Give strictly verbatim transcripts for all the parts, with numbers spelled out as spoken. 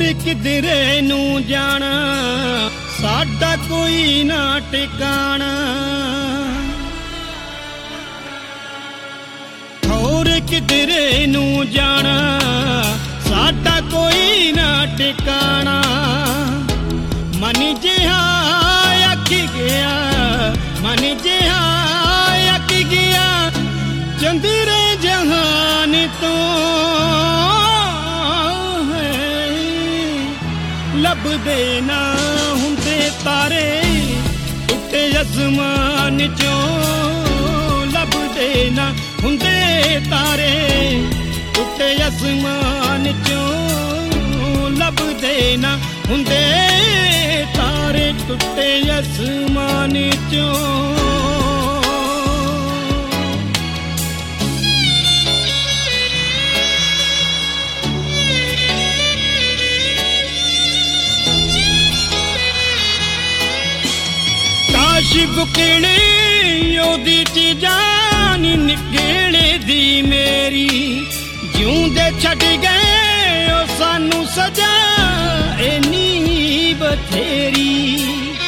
ਕਿਧਰੇ ਨੂੰ ਜਾਣਾ, ਸਾਡਾ ਕੋਈ ਨਾ ਟਿਕਾਣਾ। ਹੋਰ ਕਿਧਰੇ ਨੂੰ ਜਾਣਾ, ਸਾਡਾ ਕੋਈ ਨਾ ਟਿਕਾਣਾ। ਮਨ ਜਿਹਾ ਅੱਕ ਗਿਆ, ਮਨ ਜਿਹਾ ਅੱਕ ਗਿਆ, ਚੰਦਰੇ ਜਹਾਨ ਤੋਂ ਲੱਭਦੇ ਨਾ ਹੁੰਦੇ ਤਾਰੇ, ਟੁੱਟੇ ਅਸਮਾਨ ਚੋਂ ਲੱਭਦੇ ਨਾ ਹੁੰਦੇ ਤਾਰੇ, ਟੁੱਟੇ ਅਸਮਾਨ ਚੋਂ ਲੱਭਦੇ ਨਾ ਹੁੰਦੇ ਤਾਰੇ, ਟੁੱਟੇ ਅਸਮਾਨ ਚੋਂ। ਕਾਸ਼ ਬੁਕਣੇ ਉਹਦੀ ਚੀਜ਼ਾਂ ਨੀ ਨਿਕਲੇ ਦੀ ਮੇਰੀ, ਜਿਉਂਦੇ ਛੱਡ ਗਏ ਉਹ ਸਾਨੂੰ ਸਜ਼ਾ ਇੰਨੀ ਬਥੇਰੀ।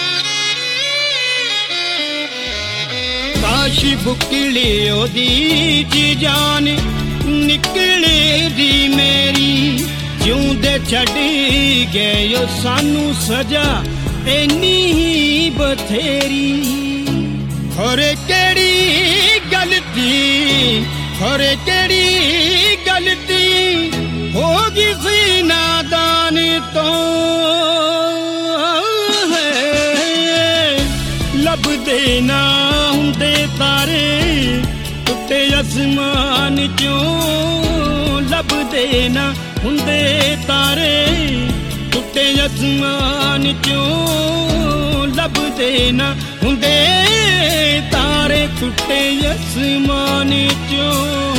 ਕਾਸ਼ ਬੁਕਲੇ ਉਹਦੀ ਚੀਜ਼ਾਂ ਨੀ ਨਿਕਲੇ ਦੀ ਮੇਰੀ, ਜਿਉਂਦੇ ਛੱਡ ਗਏ ਉਹ ਸਾਨੂੰ ਸਜ਼ਾ ਇੰਨੀ ਬਥੇਰੀ। ਖਰੇ ਕਿਹੜੀ ਗਲਤੀ, ਖਰੇ ਕਿਹੜੀ ਗਲਤੀ ਹੋ ਗਈ ਸੀ ਨਾਦਾਨ ਤੋਂ, ਲੱਭਦੇ ਨਾ ਹੁੰਦੇ ਤਾਰੇ, ਟੁੱਟੇ ਅਸਮਾਨ ਚੋਂ ਲੱਭਦੇ ਨਾ ਹੁੰਦੇ ਤਾਰੇ, ਟੁੱਟੇ ਅਸਮਾਨ ਚੋਂ ਲੱਭਦੇ ਨਾ ਹੁੰਦੇ ਤਾਰੇ, ਟੁੱਟੇ ਅਸਮਾਨ ਚੋਂ।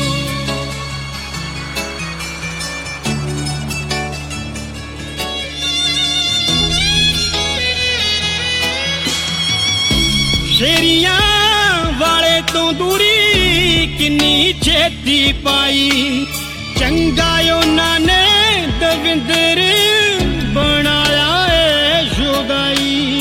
ਸ਼ੇਰੀਆਂ ਵਾਲੇ ਤੋਂ ਦੂਰੀ ਕਿੰਨੀ ਛੇਤੀ ਪਾਈ, ਚੰਗਾ ਉਹਨਾਂ ਨੇ ਦਵਿੰਦਰ ਬਣਾਇਆ ਏ ਸ਼ੁਦਾਈ।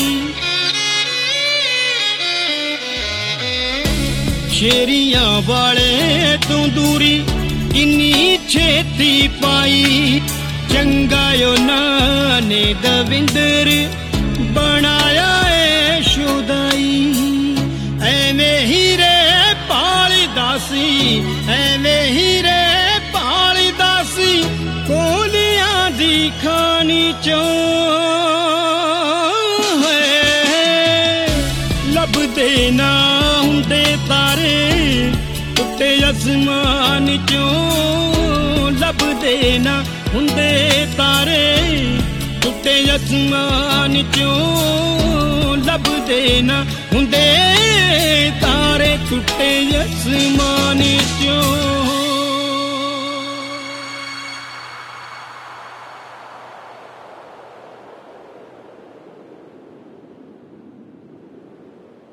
ਸ਼ੇਰੀਆਂ ਵਾਲੇ ਤੋਂ ਦੂਰੀ ਕਿੰਨੀ ਛੇਤੀ ਪਾਈ, ਚੰਗਾ ਉਹਨਾਂ ਨੇ ਦਵਿੰਦਰ ਬਣਾਇਆ ਏ ਸ਼ੁਦਾਈ। ਐਵੇਂ ਹੀਰੇ ਭਾਲਦਾ ਸੀ, ਐਵੇਂ ਹੀਰੇ ਭਾਲਦਾ ਸੀ, ਕੋਲਿਆਂ ਦੀ ਖਾਨੀ ਚੋਂ ਲੱਭਦੇ ਨਾ ਹੁੰਦੇ ਤਾਰੇ, ਟੁੱਟੇ ਅਸਮਾਨ ਚੋਂ ਲੱਭਦੇ ਨਾ ਹੁੰਦੇ ਤਾਰੇ, ਟੁੱਟੇ ਅਸਮਾਨ ਚੋਂ ਲੱਭਦੇ ਨਾ ਹੁੰਦੇ ਤਾਰੇ, ਟੁੱਟੇ ਅਸਮਾਨ ਚੋਂ।